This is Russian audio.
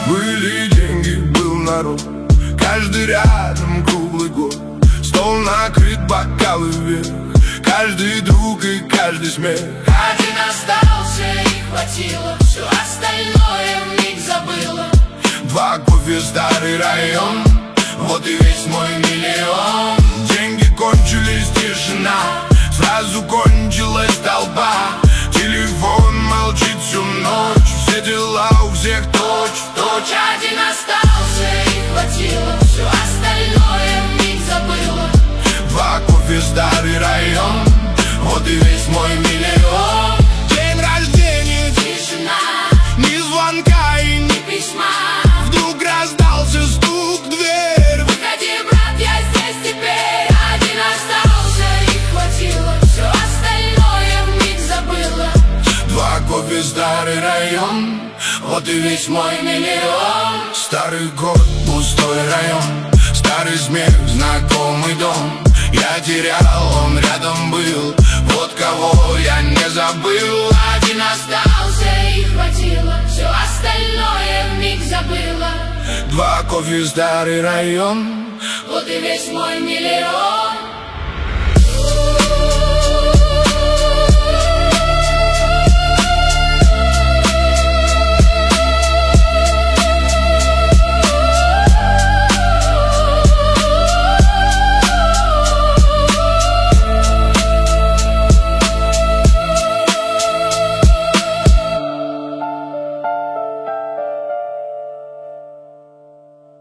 Были деньги, был народ, каждый рядом круглый год. Стол накрыт, бокалы вверх, каждый друг и каждый смех. Один остался и хватило, все остальное вмиг забыло. Два кофе, старый район, вот и весь мой миллион. Деньги кончились, тишина, сразу кончилась толпа. Телефон молчит всю ночь, все дела у всех точь-в-точь. Один остался и хватило, все остальное вмиг забыло. Два кофе, старый район, вот и весь мой миллион. День рождения, Тишина, ни звонка и ни письма. вдруг раздался стук в дверь. Выходи, брат, я здесь теперь. Один остался и хватило, все остальное вмиг забыло. Два кофе, старый район, вот и весь мой миллион. Старый год, пустой район, старый смех, знакомый дом. Я терял, он рядом был, вот кого я не забыл. Один остался и хватило, все остальное вмиг забыло. Два кофе, старый район, Вот и весь мой миллион.